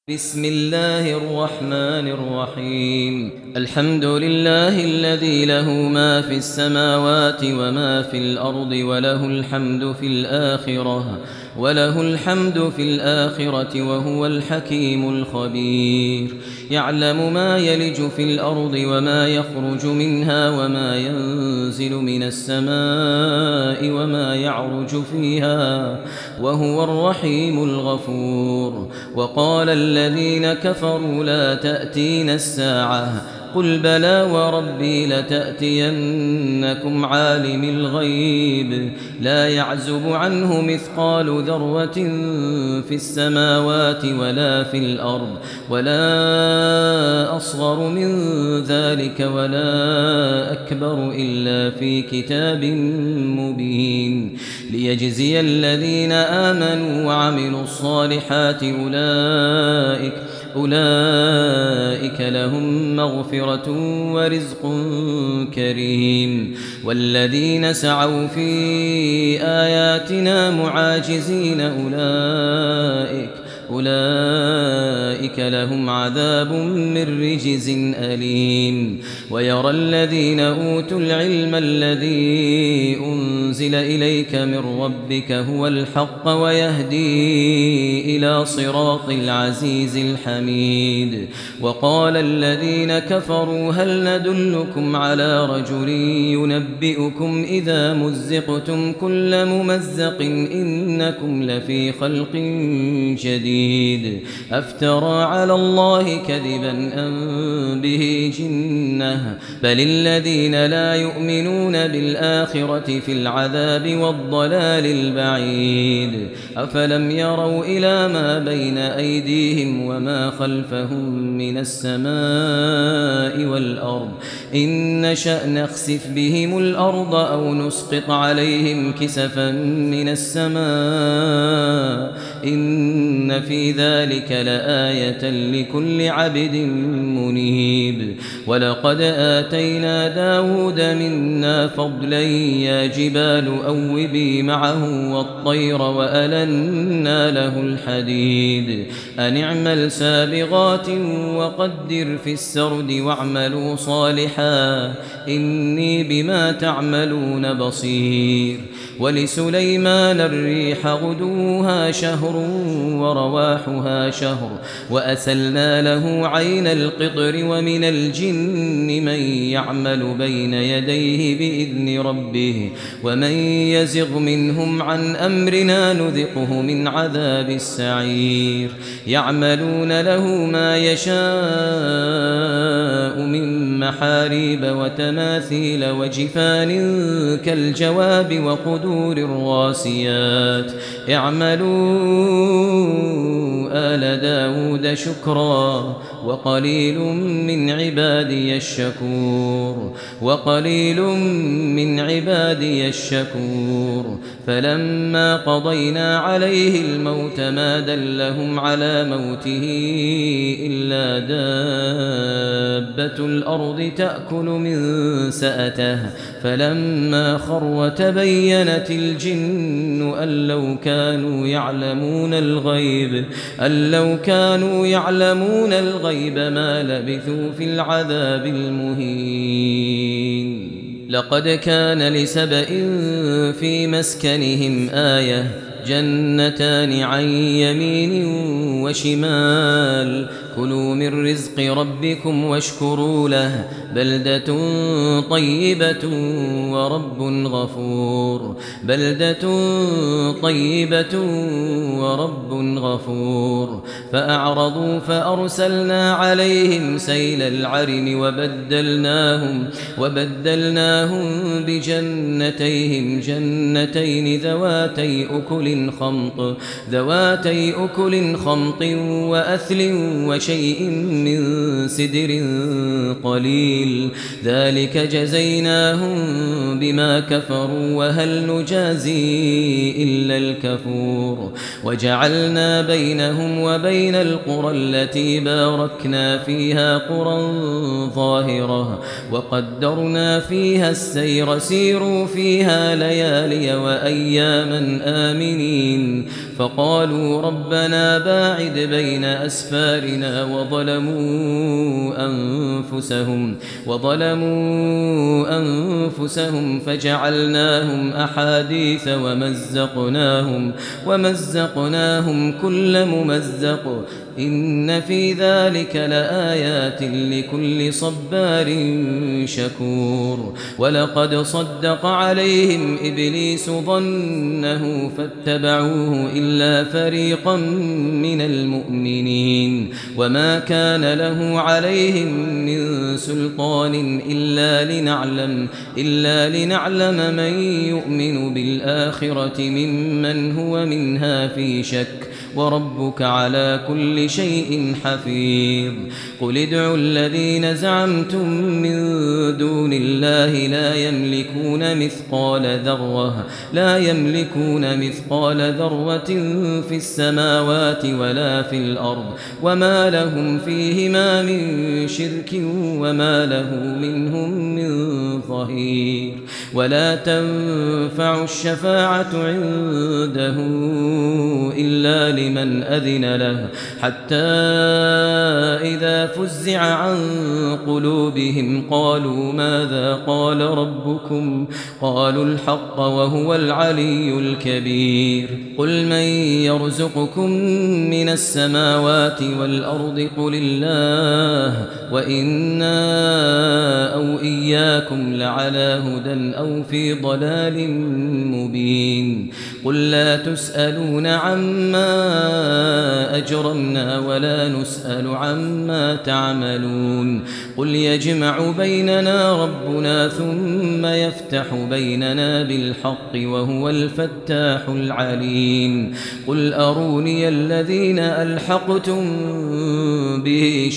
بسم الله الرحمن الرحيم. الحمد لله الذي له ما في السماوات وما في الأرض وله الحمد في الآخرة وهو الحكيم الخبير. يعلم ما يلج في الأرض وما يخرج منها وما ينزل من السماء وما يعرج فيها وهو الرحيم الغفور. وقال الذين كفروا لا تأتينا الساعة قل بلى وربي لتأتينكم عالم الغيب لا يعزب عنه مثقال ذرة في السماوات ولا في الأرض ولا أصغر من ذلك ولا أكبر إلا في كتاب مبين ليجزي الذين آمنوا وعملوا الصالحات أولئك لهم مغفرة ورزق كريم. والذين سعوا في آياتنا معاجزين أولئك لهم عذاب من رجز أليم. ويرى الذين أوتوا العلم الذي أنزل إليك من ربك هو الحق ويهدي إلى صراط العزيز الحميد. وقال الذين كفروا هل ندلكم على رجل ينبئكم إذا مزقتم كل ممزق إنكم لفي خلق جديد أفترى على الله كذبا أم به جنة بل الذين لا يؤمنون بالآخرة في العذاب والضلال البعيد. أفلم يروا إلى ما بين أيديهم وما خلفهم من السماء والأرض إن نشأ نخسف بهم الأرض أو نسقط عليهم كسفا من السماء إن في ذلك لآية لكل عبد منيب. ولقد آتينا داود منا فضلا يا جبال أوبي معه والطير وألنا له الحديد أن اعمل سابغات وقدر في السرد واعملوا صالحا إني بما تعملون بصير. ولسليمان الريح غدوها شهر ورواحها شهر وأسلنا له عين القطر ومن الجن من يعمل بين يديه بإذن ربه ومن يزغ منهم عن أمرنا نذقه من عذاب السعير. يعملون له ما يشاء من محاريب وتماثيل وجفان كالجواب وقدور الراسيات اعملوا آل داود شكرا وقليل من عبادي الشكور. فلما قضينا عليه الموت ما دلهم على موته إلا دابة الأرض تأكل من سأته فلما خر تبينت الجن أن لو كانوا يعلمون الغيب ما لبثوا في العذاب المهين. لقد كان لسبإ في مسكنهم آية جنتان عن يمين وشمال كلوا من رزق ربكم واشكروا له بلدة طيبة ورب غفور. فأعرضوا فأرسلنا عليهم سيل العرم وبدلناهم بجنتين ذواتي أكل خمط وأثل وشيء من سدر قليل ذلك جزيناهم بما كفروا وهل نجازي إلا الكفور. وجعلنا بينهم وبين القرى التي باركنا فيها قرى ظاهرة وقدرنا فيها السير سيروا فيها ليالي وأياما آمنين فقالوا ربنا باعد بين أسفارنا وظلموا أنفسهم فجعلناهم أحاديث ومزقناهم كل ممزق إن في ذلك لآيات لكل صبار شكور ولقد صدق عليهم إبليس ظنه فاتبعوه إلا فريقا من المؤمنين وما كان له عليهم من سلطان إلا لنعلم من يؤمن بالآخرة ممن هو منها في شك وربك على كل شيء حفيظ قل ادعوا الذين زعمتم من دون الله لا يملكون مثقال ذرة في السماوات ولا في الأرض وما لهم فيهما من شرك وما له منهم من ظهير ولا تنفع الشفاعة عنده إلا لمن أذن له حتى إذا فزع عن قلوبهم قالوا ماذا قال ربكم قالوا الحق وهو العلي الكبير قل من يرزقكم من السماوات والأرض قل الله وإنا أو إياكم لعلى هدى أو في ضلال مبين قل لا تسألون عما أجرمنا ولا نسأل عما تعملون قل يجمع بيننا ربنا ثم يفتح بيننا بالحق وهو الفتاح العليم قل أروني الذين ألحقتم به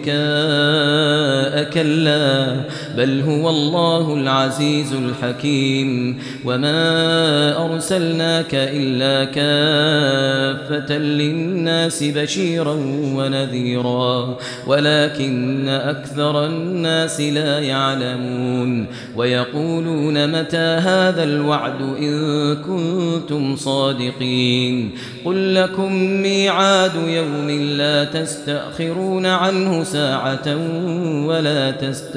شركاء كلا بل هو الله العزيز الحكيم وما أرسلناك إلا كافة للناس بشيرا ونذيرا ولكن أكثر الناس لا يعلمون ويقولون متى هذا الوعد إن كنتم صادقين قل لكم ميعاد يوم لا تستأخرون عنه ساعة ولا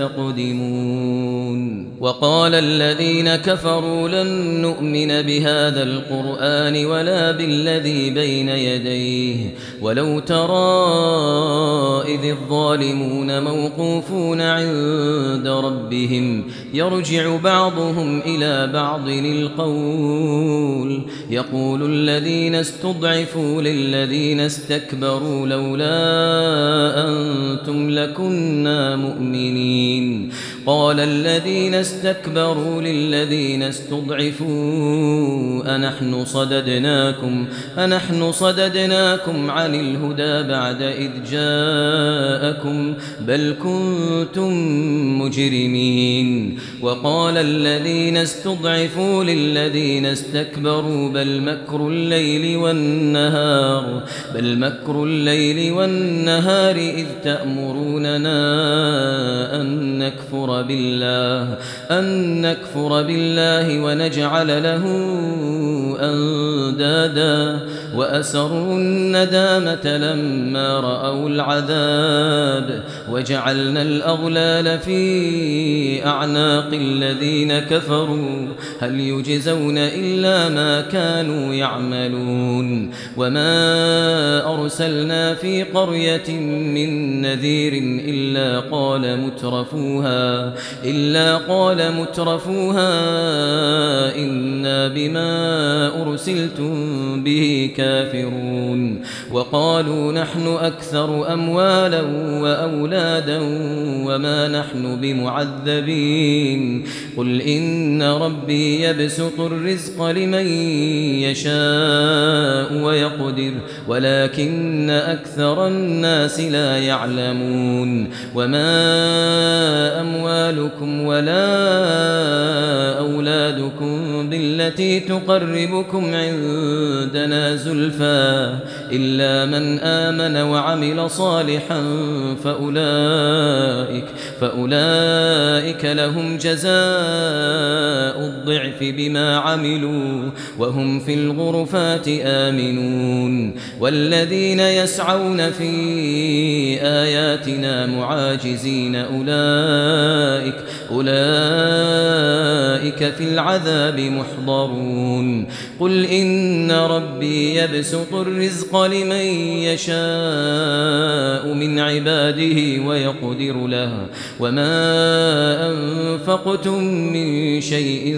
تستقدمون وقال الذين كفروا لن نؤمن بهذا القرآن ولا بالذي بين يديه ولو ترى إذ الظالمون موقوفون عند ربهم يرجع بعضهم إلى بعض القول يقول الذين استضعفوا للذين استكبروا لولا أنتم لكنا مؤمنين قال الذين استكبروا للذين استضعفوا أنحن صددناكم عن الهدى بعد إذ جاءكم بل كنتم مجرمين وقال الذين استضعفوا للذين استكبروا بل مكر الليل والنهار إذ تأمروننا أن نكفر بالله ونجعل له أندادا وأسروا الندامة لما رأوا العذاب وجعلنا الأغلال في أعناق الذين كفروا هل يجزون إلا ما كانوا يعملون وما أرسلنا في قرية من نذير إلا قال مترفوها إنا بما أرسلتم به كافرون وقالوا نحن أكثر أموالا وأولادا وما نحن بمعذبين قل إن ربي يبسط الرزق لمن يشاء ويقدر ولكن أكثر الناس لا يعلمون وما أموالكم أموالكم ولا أولادكم بالتي تقربكم عندنا زلفى إلا من آمن وعمل صالحا فأولئك لهم جزاء الضعف بما عملوا وهم في الغرفات آمنون والذين يسعون في آياتنا معاجزين أولئك في العذاب محضرون قل إن ربي يبسط الرزق لمن يشاء من عباده ويقدر له وما أنفقتم من شيء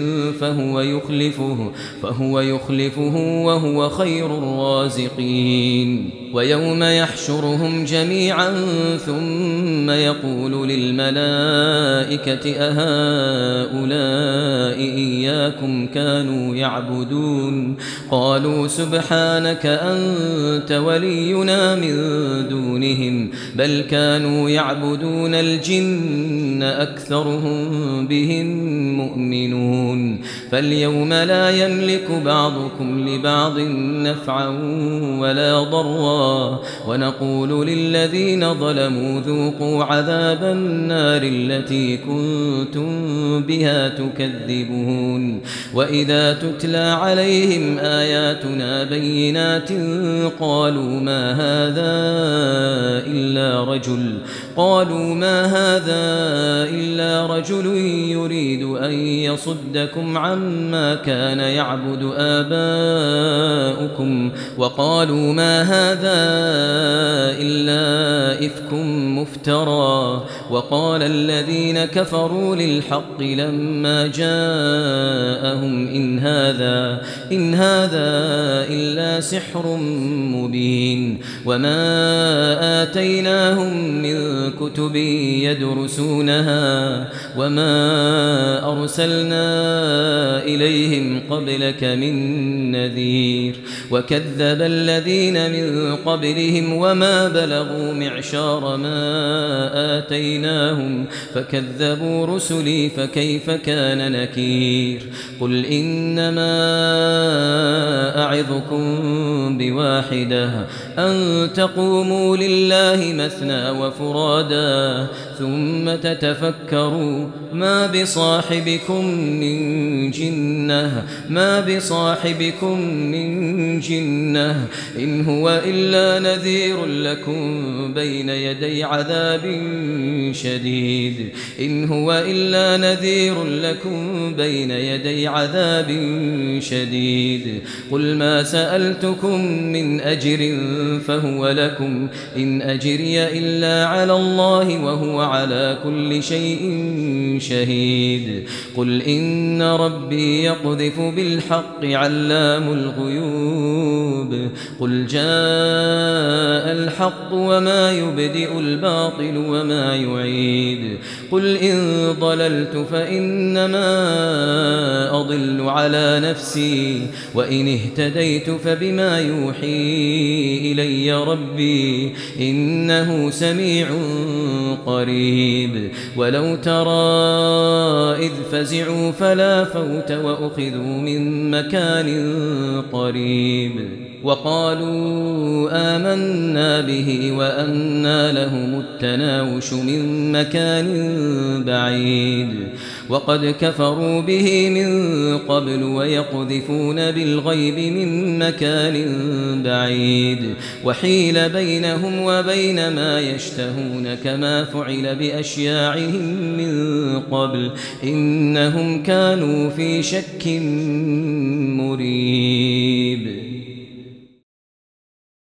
فهو يخلفه وهو خير الرازقين ويوم يحشرهم جميعا ثم يقول للملائكة أهؤلاء إياكم كانوا يعبدون قالوا سبحانك أنت ولينا من دونهم بل كانوا يعبدون الجن أكثرهم بهم مؤمنون فاليوم لا يملك بعضكم لبعض نفعا ولا ضرا ونقول للذين ظلموا ذوقوا عذاب النار التي كنتم بها تكذبون وإذا تتلى عليهم آياتنا بينات قالوا ما هذا إلا رجل يريد أن يصدكم عما كان يعبد آباؤكم وقالوا ما هذا إلا إفك مفترى وقال الذين كفروا للحق لما جاءهم إن هذا إلا سحر مبين وما آتيناهم من كتب يدرسونها وما أرسلنا إليهم قبلك من نذير وكذب الذين من قبلهم وما بلغوا معشار ما آتيناهم فكذبوا رسلي فكيف كان نكير قل إنما أعظكم بواحدة أن تقوموا لله مثنى وفرادا ثم تتفكروا ما بصاحبكم من جنة إن هو إلا نذير لكم بين يدي عذاب شديد قل ما سألتكم من أجر فهو لكم إن أجري إلا على الله وهو على كل شيء شهيد قل إن ربي يقذف بالحق علام الغيوب قل جاء الحق وما يبدئ الباطل وما يعيد قل إن ضللت فإنما أضل على نفسي وإن اهتديت فبما يوحي إلي ربي إنه سميع قريب ولو ترى إذ فزعوا فلا فوت وأخذوا من مكان قريب وقالوا آمنا به وأنى لهم التناوش من مكان بعيد وقد كفروا به من قبل ويقذفون بالغيب من مكان بعيد وحيل بينهم وبين ما يشتهون كما فعل بأشياعهم من قبل إنهم كانوا في شك مريب